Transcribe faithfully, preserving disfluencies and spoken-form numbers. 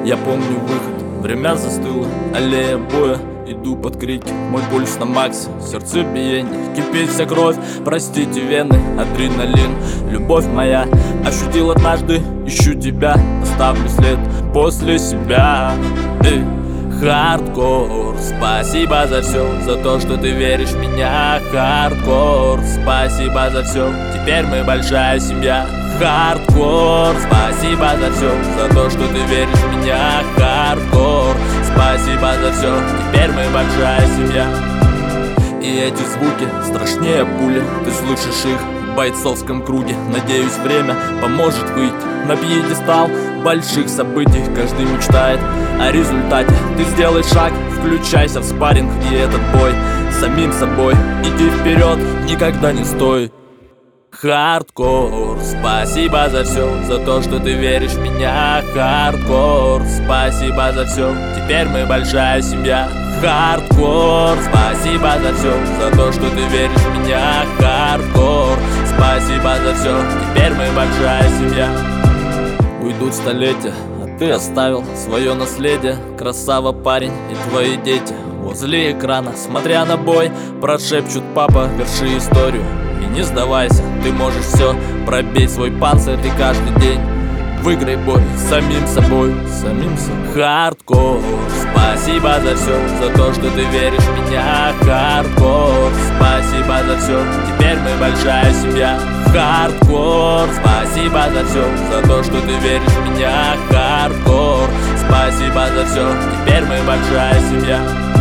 Я помню выход, время застыло, аллея боя. Иду под крики, мой пульс на максе, сердцебиение, кипит вся кровь. Простите вены, адреналин, любовь моя. Ощутил однажды, ищу тебя, оставлю след после себя. Эй, хардкор, спасибо за все, за то, что ты веришь в меня. Хардкор, спасибо за все, теперь мы большая семья. Хардкор, спасибо за все, за то, что ты веришь в меня. Хардкор, спасибо за все, теперь мы большая семья. И эти звуки страшнее пули, ты слышишь их в бойцовском круге. Надеюсь, время поможет выйти на пьедестал больших событий. Каждый мечтает о результате. Ты сделай шаг, включайся в спарринг. И этот бой с самим собой, иди вперед, никогда не стой. Хардкор, спасибо за все, за то, что ты веришь в меня. Хардкор, спасибо за все, теперь мы большая семья. Хардкор, спасибо за все, за то, что ты веришь в меня. Хардкор, спасибо за все, теперь мы большая семья. Уйдут столетия, а ты оставил свое наследие. Красава, парень, и твои дети возле экрана, смотря на бой, прошепчут: папа, верши историю. И не сдавайся, ты можешь все, пробей свой панцирь. Ты каждый день выиграй бой с самим собой, самим собой. Хардкор, спасибо за все, за то, что ты веришь в меня. Хардкор, спасибо за все, теперь мы большая семья. Хардкор, спасибо за все, за то, что ты веришь в меня. Хардкор, спасибо за все, теперь мы большая семья.